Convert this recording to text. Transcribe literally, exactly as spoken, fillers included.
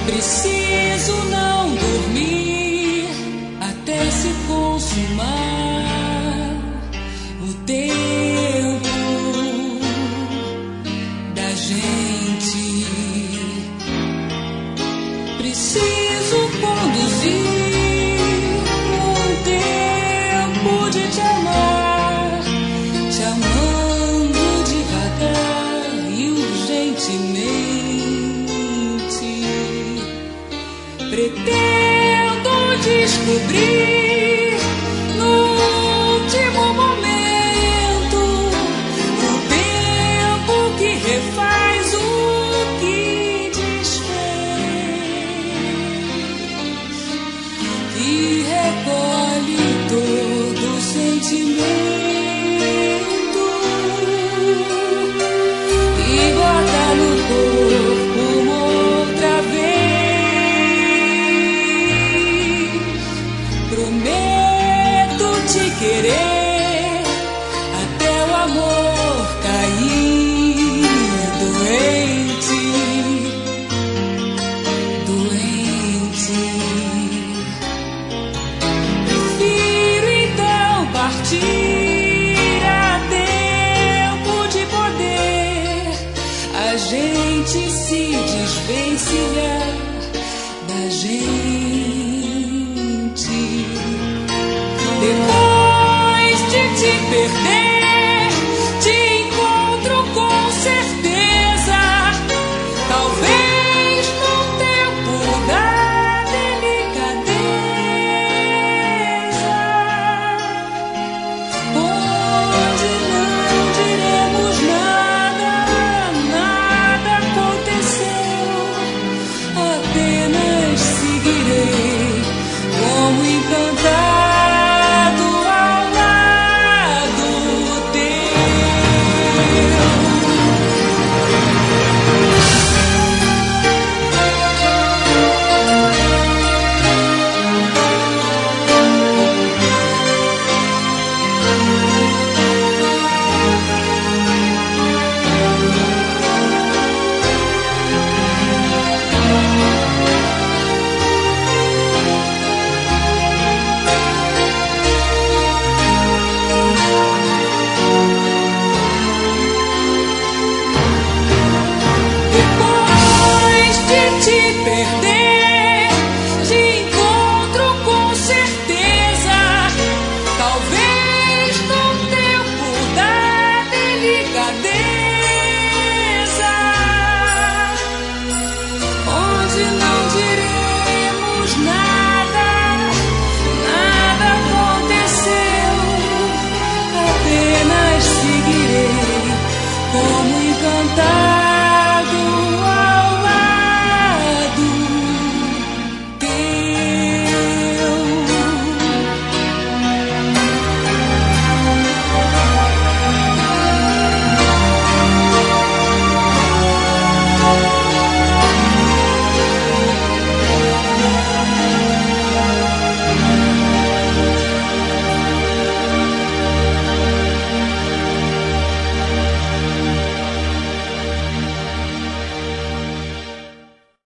Preciso não dormir até se consumar o tempo da gente. Preciso conduzir um tempo de te amar, te amando devagar e urgentemente. Pretendo descobrir no último momento o tempo que refaz o que desfez, que recolhe todo o sentimento e guarda no corpo uma outra vez. Prometo te querer até o amor cair doente, doente. Prefiro então partir a tempo de poder a gente se desvencilhar da gente. Depois de te perder, te encontro com certeza. Talvez no tempo da delicadeza, onde não diremos nada, nada aconteceu. Apenas seguirei como encantado. You know